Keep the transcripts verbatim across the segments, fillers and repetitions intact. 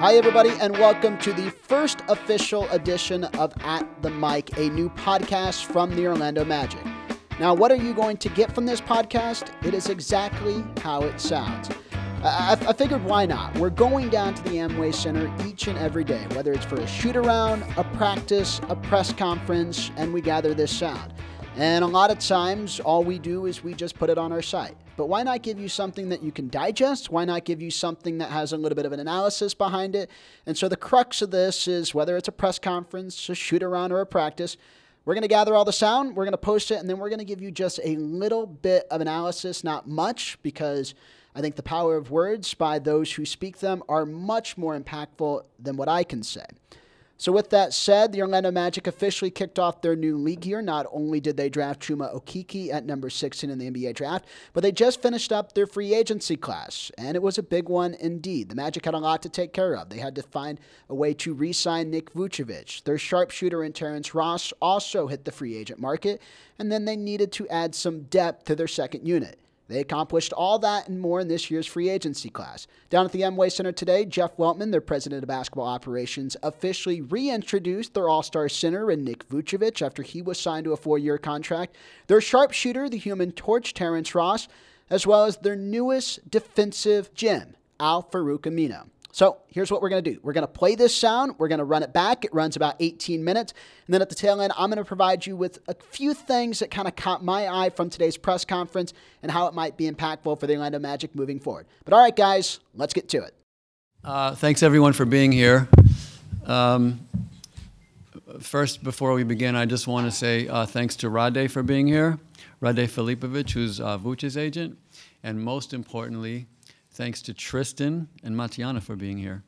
Hi, everybody, and welcome to the first official edition of At the Mic, a new podcast from the Orlando Magic. Now, what are you going to get from this podcast? It is exactly how it sounds. I, I figured why not? We're going down to the Amway Center each and every day, whether it's for a shoot-around, a practice, a press conference, and we gather this sound. And a lot of times, all we do is we just put it on our site. But why not give you something that you can digest? Why not give you something that has a little bit of an analysis behind it? And so the crux of this is whether it's a press conference, a shoot-around, or a practice, we're going to gather all the sound, we're going to post it, and then we're going to give you just a little bit of analysis, not much, because I think the power of words by those who speak them are much more impactful than what I can say. So with that said, the Orlando Magic officially kicked off their new league year. Not only did they draft Chuma Okeke at number sixteen in the N B A draft, but they just finished up their free agency class, and it was a big one indeed. The Magic had a lot to take care of. They had to find a way to re-sign Nick Vucevic. Their sharpshooter in Terrence Ross also hit the free agent market, and then they needed to add some depth to their second unit. They accomplished all that and more in this year's free agency class. Down at the Amway Center today, Jeff Weltman, their president of basketball operations, officially reintroduced their all-star center in Nick Vucevic after he was signed to a four-year contract, their sharpshooter, the Human Torch, Terrence Ross, as well as their newest defensive gem, Al-Farouq Aminu. So here's what we're going to do. We're going to play this sound. We're going to run it back. It runs about eighteen minutes. And then at the tail end, I'm going to provide you with a few things that kind of caught my eye from today's press conference and how it might be impactful for the Orlando Magic moving forward. But all right, guys, let's get to it. Uh, thanks, everyone, for being here. Um, first, before we begin, I just want to say uh, thanks to Rade for being here, Rade Filipovic, who's uh, Vuc's agent, and most importantly, thanks to Tristan and Matiana for being here.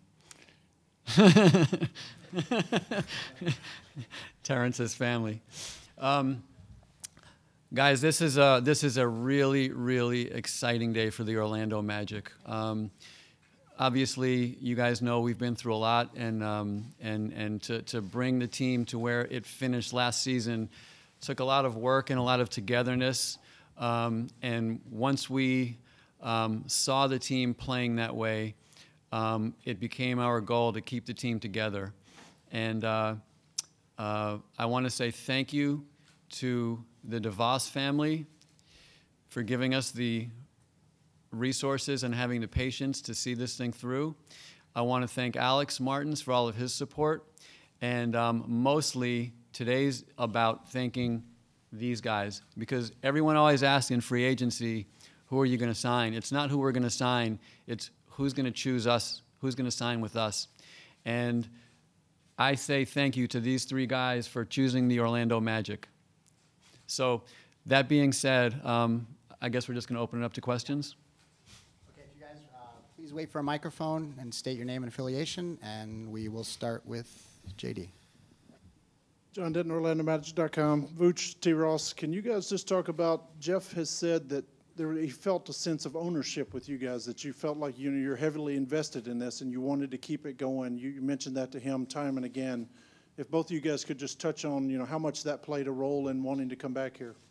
Terrence's family. Um, guys, this is a this is a really, really exciting day for the Orlando Magic. Um, obviously, you guys know we've been through a lot, and um, and and to to bring the team to where it finished last season took a lot of work and a lot of togetherness. Um, and once we Um, saw the team playing that way, um, it became our goal to keep the team together. And uh, uh, I want to say thank you to the DeVos family for giving us the resources and having the patience to see this thing through. I want to thank Alex Martins for all of his support. And um, mostly, today's about thanking these guys, because everyone always asks in free agency, who are you going to sign? It's not who we're going to sign. It's who's going to choose us, who's going to sign with us. And I say thank you to these three guys for choosing the Orlando Magic. So that being said, um, I guess we're just going to open it up to questions. Okay, if you guys uh, please wait for a microphone and state your name and affiliation, and we will start with J D. John Denton, Orlando Magic dot com. Vuce, T. Ross, can you guys just talk about, Jeff has said that There, he felt a sense of ownership with you guys, that you felt like you know, you're heavily invested in this and you wanted to keep it going. You, you mentioned that to him time and again. If both of you guys could just touch on, you know, how much that played a role in wanting to come back here.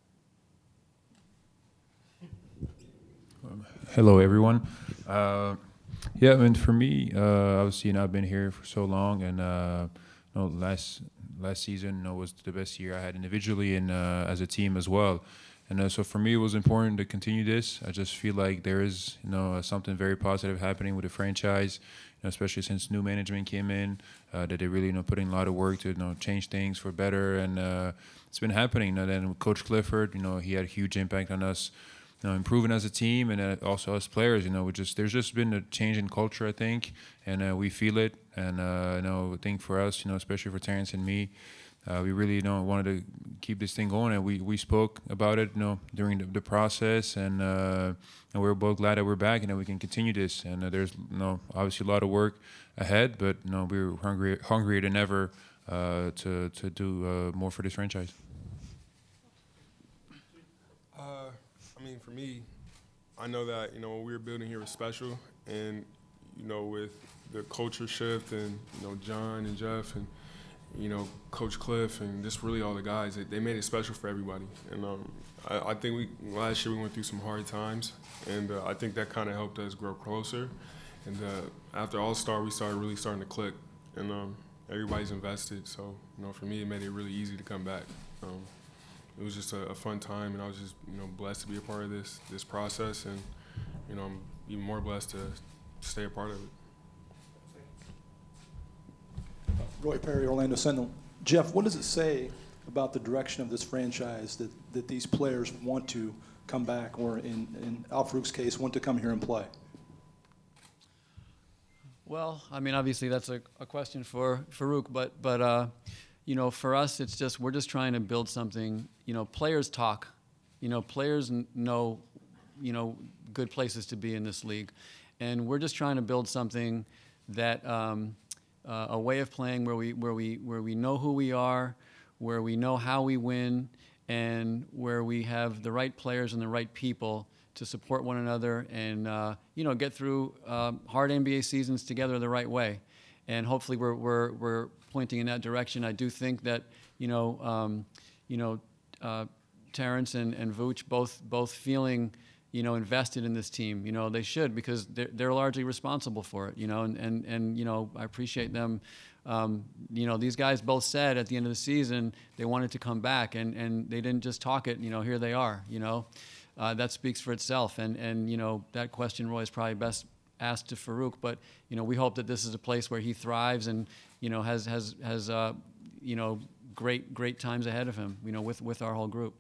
Um, hello, everyone. Uh, yeah, I mean, for me, uh, obviously, you know, I've been here for so long, and uh, you know, last last season, you know, was the best year I had individually and uh, as a team as well. And uh, so for me, it was important to continue this. I just feel like there is, you know, uh, something very positive happening with the franchise, you know, especially since new management came in, uh, that they really, you know, putting a lot of work to, you know, change things for better. And uh, it's been happening. And then with Coach Clifford, you know, he had a huge impact on us, you know, improving as a team and uh, also as players. You know, we just there's just been a change in culture, I think, and uh, we feel it. And uh, you know, I think for us, you know, especially for Terrence and me, Uh, we really, you know, wanted to keep this thing going, and we, we spoke about it, you know, during the, the process, and uh, and we're both glad that we're back and that we can continue this. And uh, there's, you know, obviously a lot of work ahead, but you know, we're hungry, hungrier than ever uh, to to do uh, more for this franchise. Uh, I mean, for me, I know that you know what we were building here was special, and you know, with the culture shift, and you know, John and Jeff and you know, Coach Cliff and just really all the guys, they, they made it special for everybody. And um, I, I think we last year we went through some hard times, and uh, I think that kind of helped us grow closer. and uh, after All Star, we started really starting to click, and um, everybody's invested. So you know, for me, it made it really easy to come back. Um, it was just a, a fun time, and I was just you know blessed to be a part of this this process, and you know I'm even more blessed to stay a part of it. Roy Perry, Orlando Sentinel. Jeff, what does it say about the direction of this franchise that, that these players want to come back, or in, in Al Farouq's case, want to come here and play? Well, I mean, obviously that's a, a question for Farouq, but but uh, you know, for us, it's just we're just trying to build something. You know, players talk. You know, players n- know, you know, good places to be in this league, and we're just trying to build something that. Um, Uh, a way of playing where we where we where we know who we are, where we know how we win, and where we have the right players and the right people to support one another and uh, you know get through um, hard N B A seasons together the right way. And hopefully we're we're we're pointing in that direction. I do think that you know um, you know uh, Terrence and and Vooch both both feeling. you know, invested in this team. You know, they should because they're, they're largely responsible for it, you know, and, and, and you know, I appreciate them. Um, you know, these guys both said at the end of the season they wanted to come back, and, and they didn't just talk it, you know, here they are, you know. Uh, that speaks for itself. And, and, you know, that question, Roy, is probably best asked to Farouq, but, you know, we hope that this is a place where he thrives and, you know, has, has, has uh, you know, great, great times ahead of him, you know, with, with our whole group.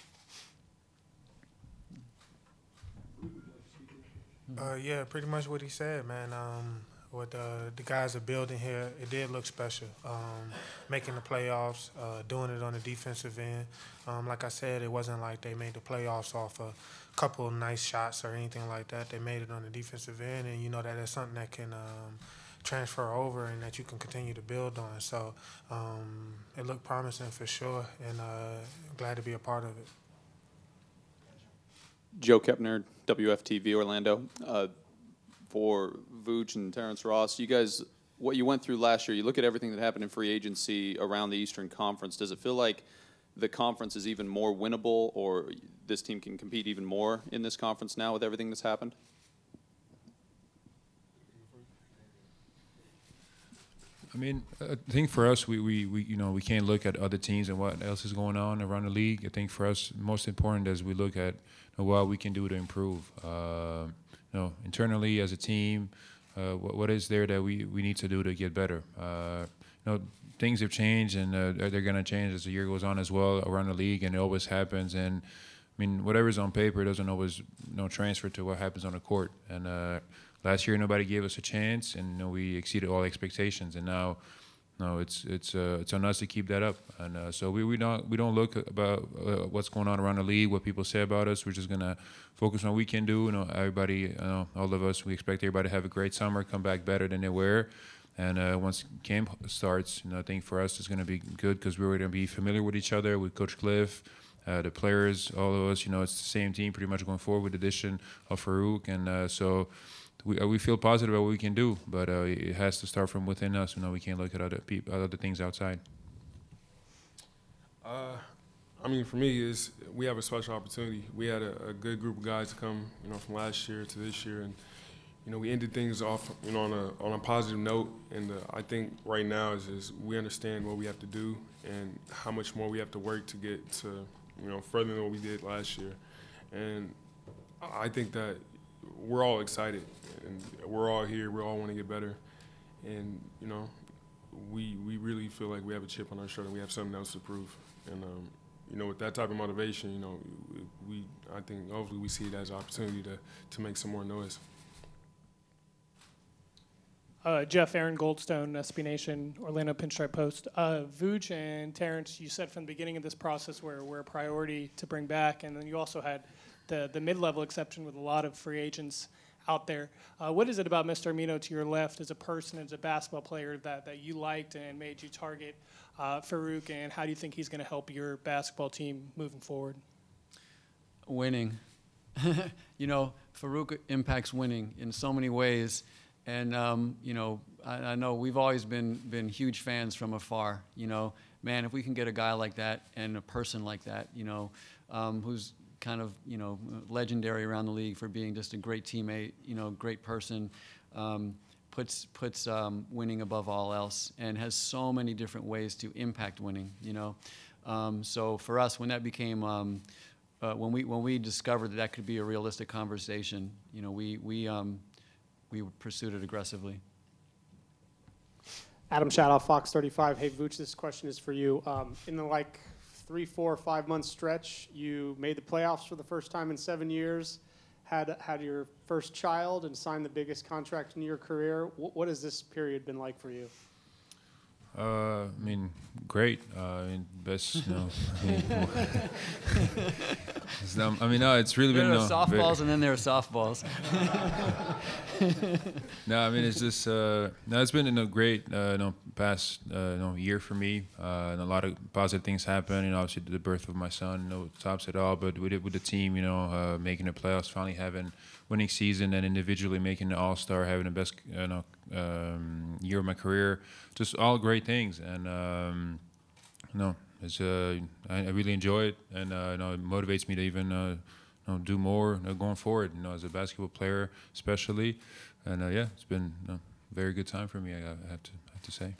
Uh, yeah, pretty much what he said, man. Um, what uh, the guys are building here, it did look special. Um, making the playoffs, uh, doing it on the defensive end. Um, like I said, it wasn't like they made the playoffs off a couple of nice shots or anything like that. They made it on the defensive end, and you know that is something that can um, transfer over and that you can continue to build on. So um, it looked promising for sure, and uh, glad to be a part of it. Joe Kepner, W F T V Orlando. Uh, for Vooch and Terrence Ross, you guys, what you went through last year, you look at everything that happened in free agency around the Eastern Conference. Does it feel like the conference is even more winnable, or this team can compete even more in this conference now with everything that's happened? I mean, I think for us, we, we, we you know we can't look at other teams and what else is going on around the league. I think for us, most important is we look at you know, what we can do to improve. Uh, you know, internally as a team, uh, what, what is there that we, we need to do to get better? Uh, you know, things have changed, and uh, they're going to change as the year goes on as well around the league, and it always happens. And I mean, whatever's on paper doesn't always you know transfer to what happens on the court. And uh, last year, nobody gave us a chance, and you know, we exceeded all expectations. And now, no, it's it's uh, it's on us to keep that up. And uh, so we we don't we don't look about uh, what's going on around the league, what people say about us. We're just gonna focus on what we can do. You know, everybody, you know, all of us, we expect everybody to have a great summer, come back better than they were. And uh, once camp starts, you know, I think for us it's going to be good because we're going to be familiar with each other, with Coach Cliff, uh, the players, all of us. You know, it's the same team pretty much going forward with the addition of Farouq. And uh, so we uh, we feel positive about what we can do, but uh, it has to start from within us. You know, we can't look at other people, other things outside. Uh, I mean, for me, is we have a special opportunity. We had a, a good group of guys come, you know, from last year to this year, and you know, we ended things off, you know, on a on a positive note. And uh, I think right now is, is we understand what we have to do and how much more we have to work to get to, you know, further than what we did last year. And I think that we're all excited, and we're all here. We all want to get better, and you know, we we really feel like we have a chip on our shoulder. We have something else to prove, and um, you know, with that type of motivation, you know, we I think hopefully we see it as an opportunity to to make some more noise. Uh, Jeff, Aaron Goldstone, S B Nation, Orlando Pinstripe Post. Uh, Vooch and Terrence, you said from the beginning of this process we're, we're a priority to bring back, and then you also had the, the mid-level exception with a lot of free agents out there. Uh, what is it about Mister Amino to your left as a person, as a basketball player that, that you liked and made you target uh, Farouq, and how do you think he's going to help your basketball team moving forward? Winning. You know, Farouq impacts winning in so many ways. And, um, you know, I, I know we've always been been huge fans from afar. You know, man, if we can get a guy like that and a person like that, you know, um, who's kind of, you know, legendary around the league for being just a great teammate, you know, great person, um, puts puts um, winning above all else, and has so many different ways to impact winning, you know. Um, so for us, when that became, um, uh, when we when we discovered that that could be a realistic conversation, you know, we we um, we pursued it aggressively. Adam Shadow, Fox thirty-five. Hey, Vooch, this question is for you. Um, in the like three, four, five month stretch, you made the playoffs for the first time in seven years, had had your first child, and signed the biggest contract in your career. What, what has this period been like for you? Uh, I mean, great. Uh, I mean, best. You know, I mean, it's, um, I mean, no, it's really there been are no, softballs, very, and then there are softballs. No, I mean, it's just uh, no, it's been you know, great. Uh, you know, past uh, you know, year for me, uh, and a lot of positive things happened. You know, obviously the birth of my son, you know, tops it all. But with it, with the team, you know, uh, making the playoffs, finally having winning season, and individually making the All Star, having the best you know um, year of my career, just all great things. And um, you know, it's uh, I, I really enjoy it, and uh, you know, it motivates me to even uh, you know, do more you know, going forward. You know, as a basketball player, especially. And uh, yeah, it's been you know, a very good time for me. I, I have to I have to say.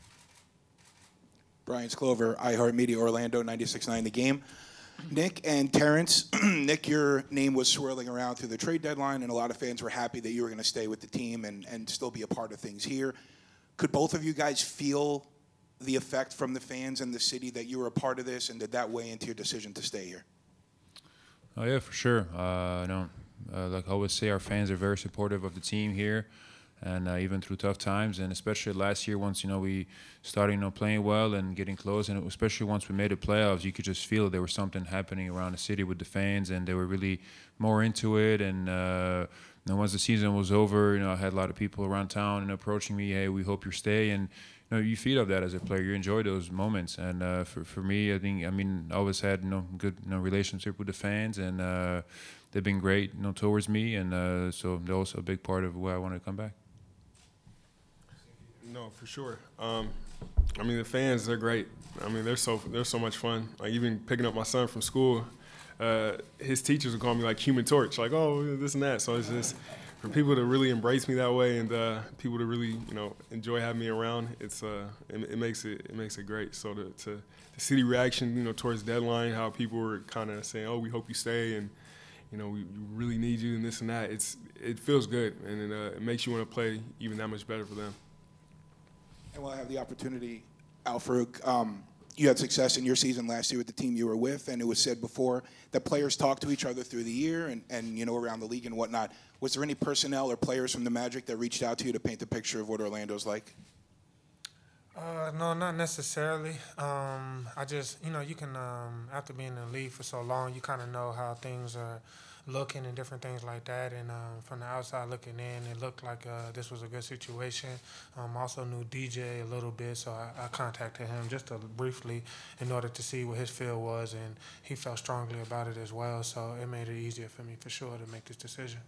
Brian Sklover, iHeartMedia Orlando, ninety-six point nine The Game. Nick and Terrence, Nick, your name was swirling around through the trade deadline, and a lot of fans were happy that you were going to stay with the team and, and still be a part of things here. Could both of you guys feel the effect from the fans and the city that you were a part of this, and did that weigh into your decision to stay here? Oh yeah, for sure. Uh, you know, uh, like I always say, our fans are very supportive of the team here, and uh, even through tough times, and especially last year, once you know we started you know playing well and getting close, and especially once we made the playoffs, you could just feel there was something happening around the city with the fans, and they were really more into it. And uh, you know, once the season was over, you know, I had a lot of people around town and approaching me, hey, we hope you stay, and you know, you feed off that as a player. You enjoy those moments, and uh, for for me, I think, I mean, I always had you know good you know relationship with the fans, and uh, they've been great, you know, towards me, and uh, so they're also a big part of why I wanted to come back. No, for sure. Um, I mean, the fans, they're great. I mean, they're so they're so much fun. Like, even picking up my son from school, uh, his teachers would call me like Human Torch, like, oh, this and that. So it's just for people to really embrace me that way, and uh, people to really, you know, enjoy having me around. It's uh, it, it makes it it makes it great. So to, to the city reaction, you know, towards the deadline, how people were kind of saying, oh, we hope you stay, and you know, we, we really need you, and this and that. It's it feels good, and it, uh, it makes you want to play even that much better for them. And while I have the opportunity, Al-Farouq, um, you had success in your season last year with the team you were with, and it was said before that players talk to each other through the year and, and you know, around the league and whatnot. Was there any personnel or players from the Magic that reached out to you to paint the picture of what Orlando's like? Uh, no, not necessarily. Um, I just, you know, you can, um, after being in the league for so long, you kind of know how things are looking and different things like that. And um, from the outside looking in, it looked like uh, this was a good situation. Um, also knew D J a little bit, so I, I contacted him just to briefly in order to see what his feel was, and he felt strongly about it as well. So it made it easier for me for sure to make this decision.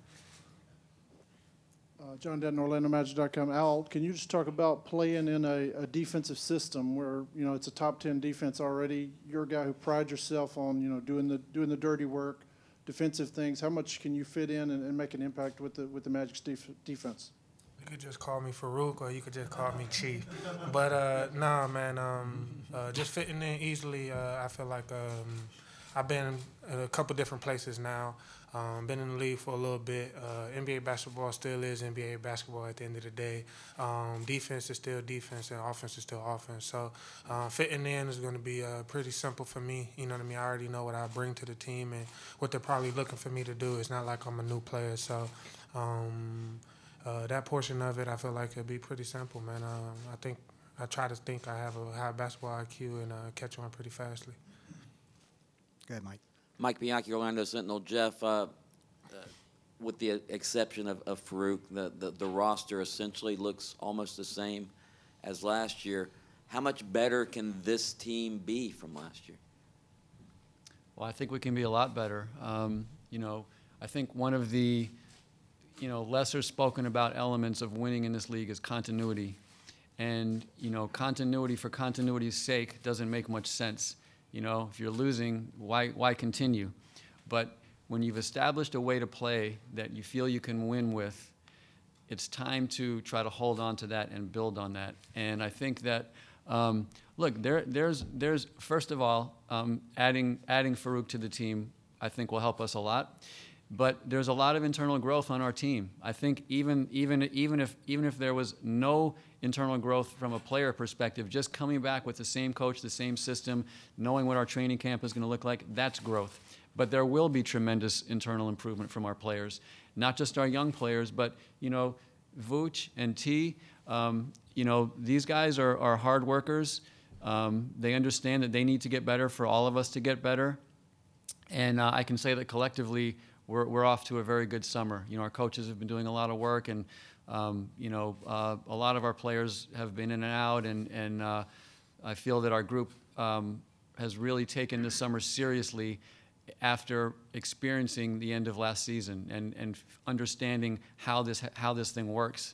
Uh, John Denton, Orlando Magic dot com. Al, can you just talk about playing in a, a defensive system where, you know, it's a top ten defense already? You're a guy who prides yourself on, you know, doing the doing the dirty work, defensive things. How much can you fit in and, and make an impact with the with the Magic's def- defense? You could just call me Farouq, or you could just call me Chief. But uh, nah, man, um, uh, just fitting in easily. Uh, I feel like um, I've been in a couple different places now. Um, been in the league for a little bit. Uh, N B A basketball still is N B A basketball at the end of the day. Um, defense is still defense, and offense is still offense. So uh, fitting in is going to be uh, pretty simple for me. You know what I mean? I already know what I bring to the team and what they're probably looking for me to do. It's not like I'm a new player. So um, uh, that portion of it, I feel like it'll be pretty simple, man. Uh, I think I try to think I have a high basketball I Q and uh, catch on pretty fastly. Go ahead, Mike. Mike Bianchi, Orlando Sentinel. Jeff, uh, uh, with the exception of, of Farouq, the, the, the roster essentially looks almost the same as last year. How much better can this team be from last year? Well, I think we can be a lot better. Um, you know, I think one of the, you know, lesser spoken about elements of winning in this league is continuity. And, you know, continuity for continuity's sake doesn't make much sense. You know, if you're losing, why why continue? But when you've established a way to play that you feel you can win with, it's time to try to hold on to that and build on that. And I think that, um, look, there, there's, there's first of all, um, adding, adding Farouk to the team, I think will help us a lot. But there's a lot of internal growth on our team. I think even, even, even, if, even if there was no internal growth from a player perspective, just coming back with the same coach, the same system, knowing what our training camp is going to look like, that's growth. But there will be tremendous internal improvement from our players, not just our young players, but, you know, Vooch and T, um, you know, these guys are, are hard workers. Um, they understand that they need to get better for all of us to get better. And uh, I can say that collectively, we're, we're off to a very good summer. You know, our coaches have been doing a lot of work, and, um, you know, uh, a lot of our players have been in and out, and, and uh, I feel that our group um, has really taken this summer seriously after experiencing the end of last season and, and understanding how this, how this thing works.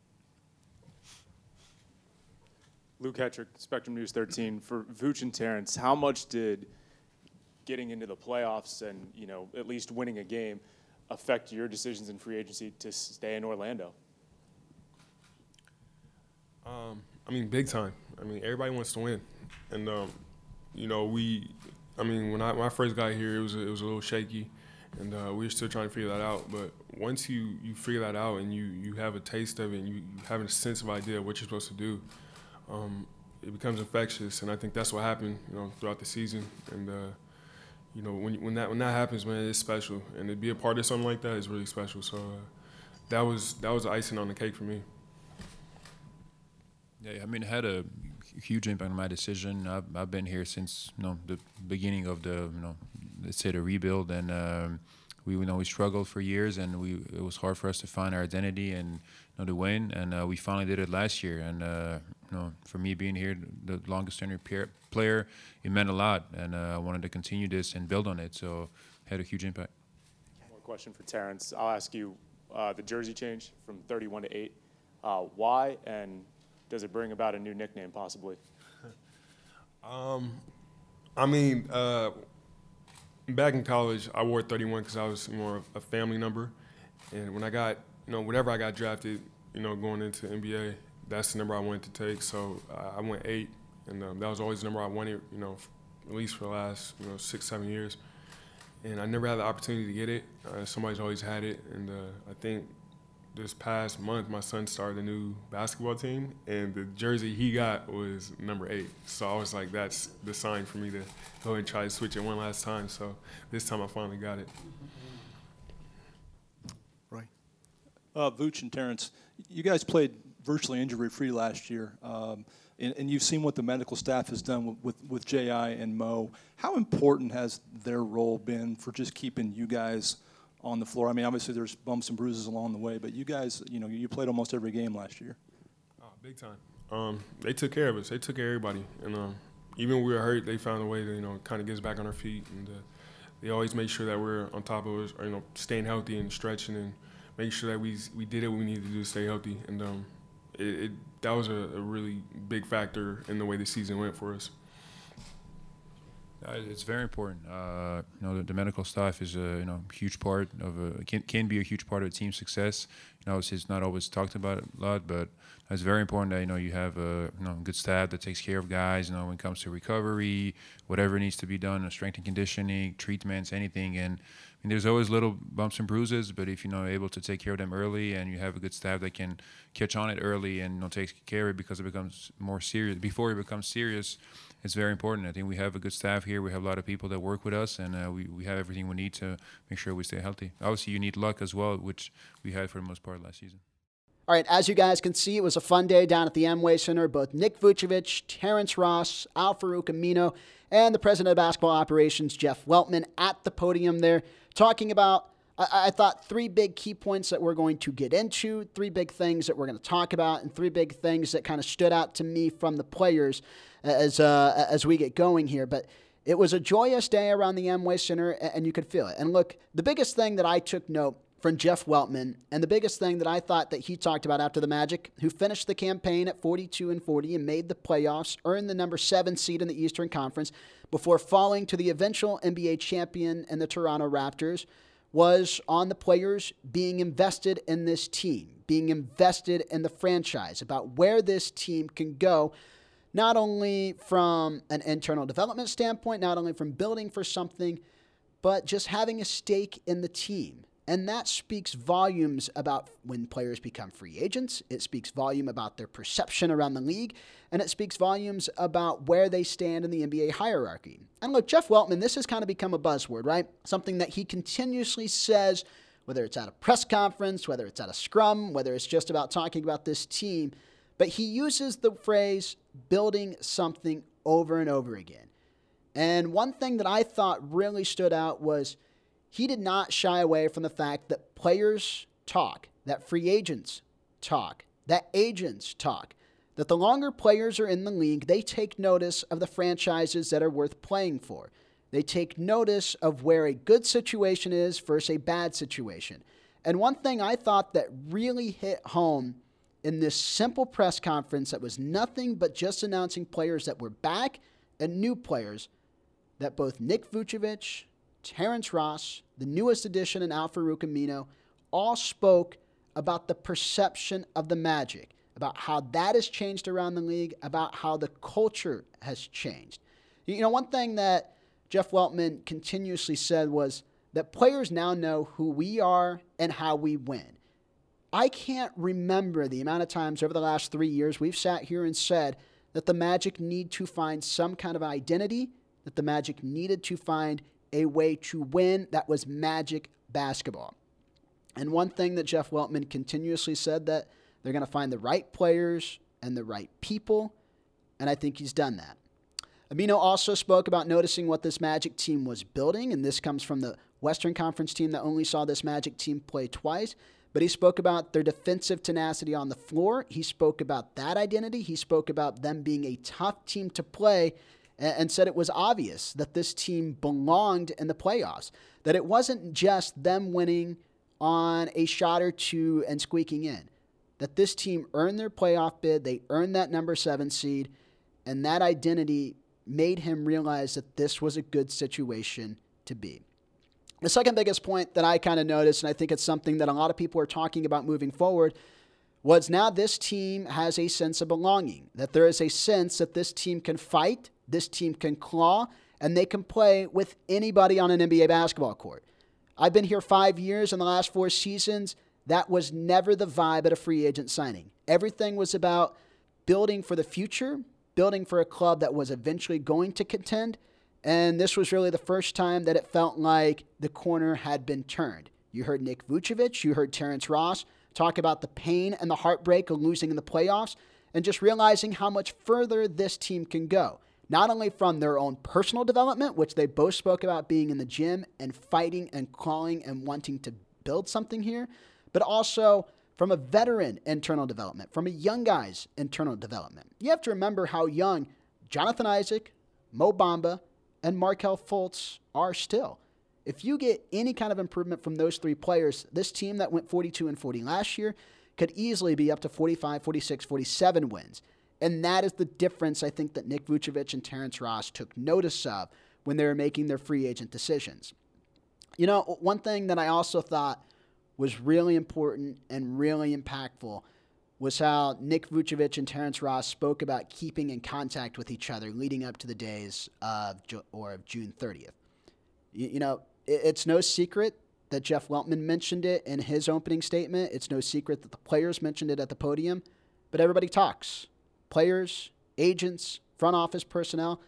Luke Hetrick, Spectrum News thirteen. For Vooch and Terrence, how much did getting into the playoffs and, you know, at least winning a game affect your decisions in free agency to stay in Orlando? Um, I mean, big time. I mean, everybody wants to win. And, um, you know, we – I mean, when I when I first got here, it was a, it was a little shaky, and uh, we were still trying to figure that out. But once you, you figure that out and you, you have a taste of it and you, you have a sense of idea of what you're supposed to do, um, it becomes infectious. And I think that's what happened, you know, throughout the season. And uh, you know, when when that when that happens, man, it's special. And to be a part of something like that is really special. So uh, that was that was the icing on the cake for me. Yeah, I mean, it had a huge impact on my decision. I've, I've been here since, you know, the beginning of the, you know, let's say the rebuild, and um, we, you know, we struggled for years, and we it was hard for us to find our identity and, you know, to win, and uh, we finally did it last year. And uh, you know, for me being here, the longest tenured peer, player, it meant a lot, and uh, I wanted to continue this and build on it. So it had a huge impact. One more question for Terrence. I'll ask you uh, the jersey change from thirty-one to eight. Uh, why, and does it bring about a new nickname possibly? um, I mean, uh, back in college, I wore thirty-one because I was more a family number. And when I got, you know, whenever I got drafted, you know, going into N B A, that's the number I wanted to take. So I went eight, and um, that was always the number I wanted, you know, at least for the last, you know, six, seven years. And I never had the opportunity to get it. Uh, somebody's always had it, and uh, I think this past month, my son started a new basketball team, and the jersey he got was number eight. So I was like, that's the sign for me to go ahead and try to switch it one last time. So this time I finally got it. Roy. Uh, Vooch and Terrence, you guys played virtually injury-free last year, um, and, and you've seen what the medical staff has done with, with, with J I and Mo. How important has their role been for just keeping you guys on the floor? I mean, obviously there's bumps and bruises along the way, but you guys, you know, you played almost every game last year. Oh, big time. Um, they took care of us. They took care of everybody. And um, even when we were hurt, they found a way to, you know, kind of get us back on our feet. And uh, they always make sure that we're on top of us, or, you know, staying healthy and stretching and making sure that we we did what we needed to do to stay healthy. And um, it, it that was a, a really big factor in the way the season went for us. Uh, it's very important. Uh, you know, the, the medical staff is a you know huge part of a can can be a huge part of a team's success. You know, it's, it's not always talked about a lot, but it's very important that you know you have a you know good staff that takes care of guys. You know, when it comes to recovery, whatever needs to be done, strength and conditioning, treatments, anything. And I mean, there's always little bumps and bruises, but if you know able to take care of them early, and you have a good staff that can catch on it early and you know take care of it because it becomes more serious before it becomes serious. It's very important. I think we have a good staff here. We have a lot of people that work with us, and uh, we, we have everything we need to make sure we stay healthy. Obviously, you need luck as well, which we had for the most part last season. All right, as you guys can see, it was a fun day down at the Amway Center. Both Nick Vucevic, Terrence Ross, Al-Farouq Aminu, and the president of basketball operations, Jeff Weltman, at the podium there, talking about, I, I thought, three big key points that we're going to get into, three big things that we're going to talk about, and three big things that kind of stood out to me from the players as uh, as we get going here. But it was a joyous day around the Amway Center, and you could feel it. And look, the biggest thing that I took note from Jeff Weltman, and the biggest thing that I thought that he talked about after the Magic, who finished the campaign at forty-two and forty and made the playoffs, earned the number seven seed in the Eastern Conference before falling to the eventual N B A champion and the Toronto Raptors, was on the players being invested in this team, being invested in the franchise, about where this team can go, not only from an internal development standpoint, not only from building for something, but just having a stake in the team. And that speaks volumes about when players become free agents. It speaks volume about their perception around the league. And it speaks volumes about where they stand in the N B A hierarchy. And look, Jeff Weltman, this has kind of become a buzzword, right? Something that he continuously says, whether it's at a press conference, whether it's at a scrum, whether it's just about talking about this team. But he uses the phrase building something over and over again. And one thing that I thought really stood out was he did not shy away from the fact that players talk, that free agents talk, that agents talk, that the longer players are in the league, they take notice of the franchises that are worth playing for. They take notice of where a good situation is versus a bad situation. And one thing I thought that really hit home in this simple press conference that was nothing but just announcing players that were back and new players, that both Nick Vucevic, Terrence Ross, the newest addition in Al-Farouq Aminu, all spoke about the perception of the Magic, about how that has changed around the league, about how the culture has changed. You know, one thing that Jeff Weltman continuously said was that players now know who we are and how we win. I can't remember the amount of times over the last three years we've sat here and said that the Magic need to find some kind of identity, that the Magic needed to find a way to win that was Magic basketball. And one thing that Jeff Weltman continuously said, that they're going to find the right players and the right people, and I think he's done that. Aminu also spoke about noticing what this Magic team was building, and this comes from the Western Conference team that only saw this Magic team play twice. But he spoke about their defensive tenacity on the floor. He spoke about that identity. He spoke about them being a tough team to play, and said it was obvious that this team belonged in the playoffs, that it wasn't just them winning on a shot or two and squeaking in, that this team earned their playoff bid, they earned that number seven seed, and that identity made him realize that this was a good situation to be. The second biggest point that I kind of noticed, and I think it's something that a lot of people are talking about moving forward, was now this team has a sense of belonging, that there is a sense that this team can fight, this team can claw, and they can play with anybody on an N B A basketball court. I've been here five years. In the last four seasons, that was never the vibe at a free agent signing. Everything was about building for the future, building for a club that was eventually going to contend, and this was really the first time that it felt like the corner had been turned. You heard Nick Vucevic, you heard Terrence Ross talk about the pain and the heartbreak of losing in the playoffs, and just realizing how much further this team can go. Not only from their own personal development, which they both spoke about being in the gym and fighting and clawing and wanting to build something here, but also from a veteran internal development, from a young guy's internal development. You have to remember how young Jonathan Isaac, Mo Bamba, and Markelle Fultz are still. If you get any kind of improvement from those three players, this team that went forty-two and forty last year could easily be up to forty-five, forty-six, forty-seven wins. And that is the difference, I think, that Nick Vucevic and Terrence Ross took notice of when they were making their free agent decisions. You know, one thing that I also thought was really important and really impactful was how Nick Vucevic and Terrence Ross spoke about keeping in contact with each other leading up to the days of or of June thirtieth. You, you know, it, it's no secret that Jeff Weltman mentioned it in his opening statement. It's no secret that the players mentioned it at the podium, but everybody talks. Players, agents, front office personnel,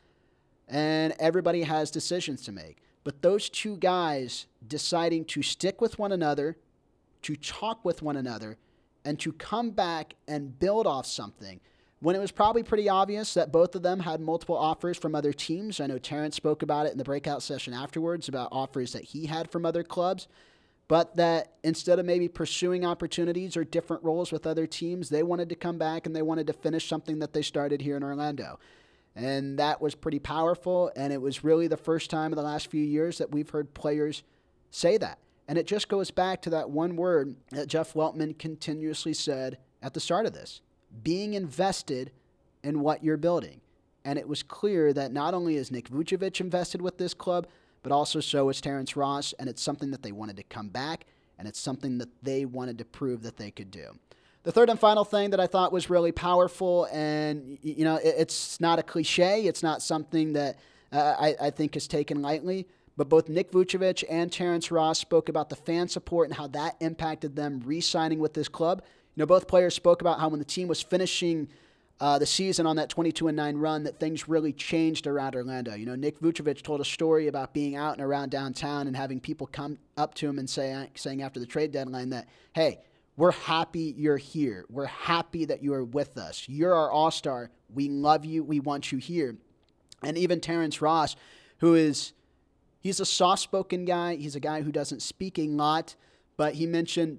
and everybody has decisions to make. But those two guys deciding to stick with one another, to talk with one another, and to come back and build off something, when it was probably pretty obvious that both of them had multiple offers from other teams. I know Terrence spoke about it in the breakout session afterwards about offers that he had from other clubs, but that instead of maybe pursuing opportunities or different roles with other teams, they wanted to come back and they wanted to finish something that they started here in Orlando. And that was pretty powerful, and it was really the first time in the last few years that we've heard players say that. And it just goes back to that one word that Jeff Weltman continuously said at the start of this, being invested in what you're building. And it was clear that not only is Nick Vucevic invested with this club, but also so is Terrence Ross, and it's something that they wanted to come back, and it's something that they wanted to prove that they could do. The third and final thing that I thought was really powerful, and you know, it's not a cliche, it's not something that uh, I, I think is taken lightly, but both Nick Vucevic and Terrence Ross spoke about the fan support and how that impacted them re-signing with this club. You know, both players spoke about how when the team was finishing Uh, the season on that twenty-two and nine run, that things really changed around Orlando. You know, Nick Vucevic told a story about being out and around downtown and having people come up to him and say, saying after the trade deadline that, hey, we're happy you're here. We're happy that you are with us. You're our all-star. We love you. We want you here. And even Terrence Ross, who is, he's a soft-spoken guy. He's a guy who doesn't speak a lot, but he mentioned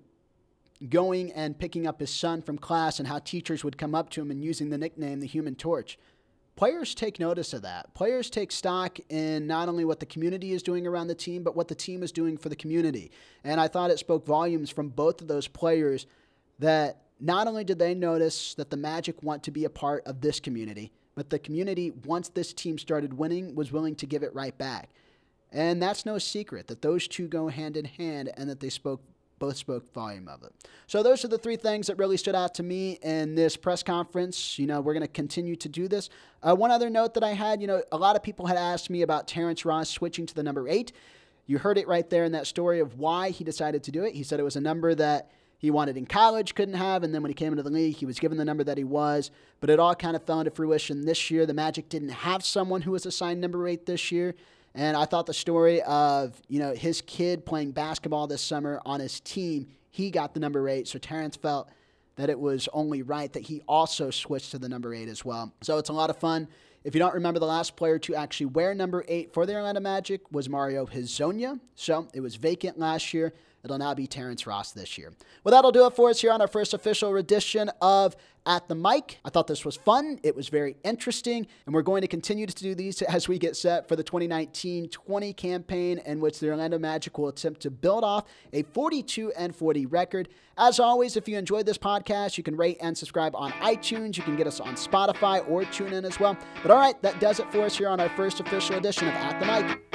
going and picking up his son from class and how teachers would come up to him and using the nickname, the Human Torch. Players take notice of that. Players take stock in not only what the community is doing around the team, but what the team is doing for the community. And I thought it spoke volumes from both of those players that not only did they notice that the Magic want to be a part of this community, but the community, once this team started winning, was willing to give it right back. And that's no secret that those two go hand in hand and that they spoke both spoke volume of it. So those are the three things that really stood out to me in this press conference. You know, we're going to continue to do this. Uh, one other note that I had, you know, a lot of people had asked me about Terrence Ross switching to the number eight. You heard it right there in that story of why he decided to do it. He said it was a number that he wanted in college, couldn't have, and then when he came into the league, he was given the number that he was. But it all kind of fell into fruition this year. The Magic didn't have someone who was assigned number eight this year. And I thought the story of, you know, his kid playing basketball this summer on his team, he got the number eight. So Terrence felt that it was only right that he also switched to the number eight as well. So it's a lot of fun. If you don't remember, the last player to actually wear number eight for the Orlando Magic was Mario Hezonja. So it was vacant last year. It'll now be Terrence Ross this year. Well, that'll do it for us here on our first official edition of At the Mic. I thought this was fun. It was very interesting, and we're going to continue to do these as we get set for the twenty nineteen twenty campaign, in which the Orlando Magic will attempt to build off a forty-two and forty record. As always, if you enjoyed this podcast, you can rate and subscribe on iTunes. You can get us on Spotify or TuneIn as well. But all right, that does it for us here on our first official edition of At the Mic.